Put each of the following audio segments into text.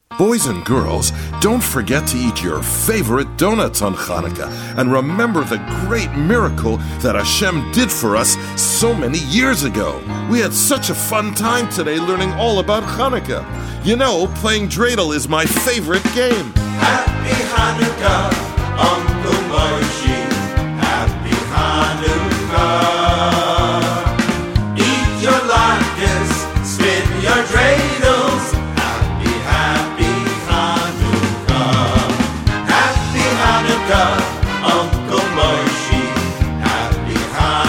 Boys and girls, don't forget to eat your favorite donuts on Hanukkah and remember the great miracle that Hashem did for us so many years ago. We had such a fun time today learning all about Hanukkah. You know, playing dreidel is my favorite game. Happy Hanukkah, Uncle Moshe. Happy Hanukkah. Eat your latkes, spin your dreidels. Happy, happy Hanukkah. Happy Hanukkah, Uncle Moshe. Happy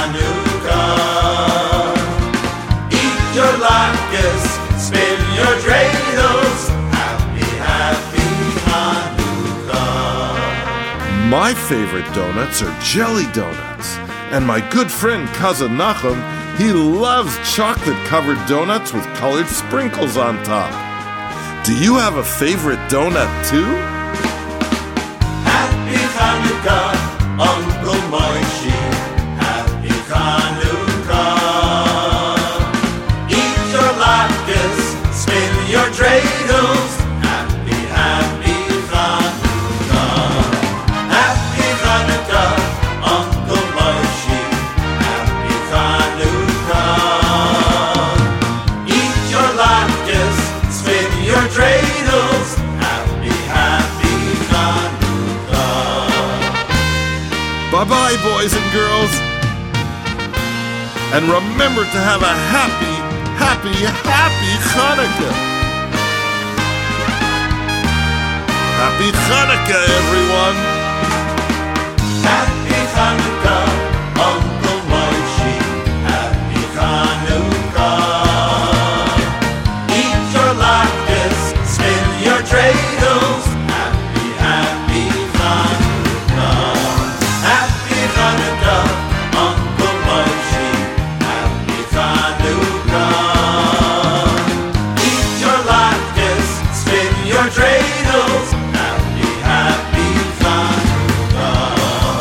Hanukkah. Eat your latkes, spin your dreidels. Happy, happy Hanukkah. My favorite donuts are jelly donuts. And my good friend Cousin Nachum, he loves chocolate-covered donuts with colored sprinkles on top. Do you have a favorite donut too? Happy Hanukkah, Uncle Moshe. Happy Hanukkah. Eat your latkes, spin your dreidels. Happy, happy Hanukkah. Happy Hanukkah, Uncle Moshe. Happy Hanukkah. Eat your latkes, spin your dreidels. Happy, happy Hanukkah. Bye-bye, boys and girls. And remember to have a happy, happy, happy Hanukkah. Happy Hanukkah, everyone. Happy Hanukkah, Uncle Moshe. Happy Hanukkah. Eat your latkes, spin your dreidels. Happy, happy Hanukkah. Happy Hanukkah, Uncle Moshe. Happy Hanukkah. Eat your latkes, spin your dreidels. Happy, happy Hanukkah.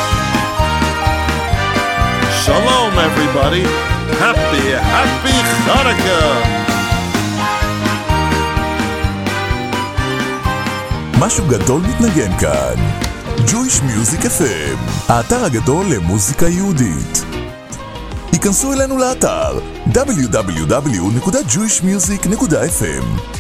Shalom, everybody. Happy, happy Hanukkah. משהו גדול מתנגן כאן. Jewish Music FM, האתר הגדול למוזיקה יהודית. היכנסו אלינו לאתר www.jewishmusic.fm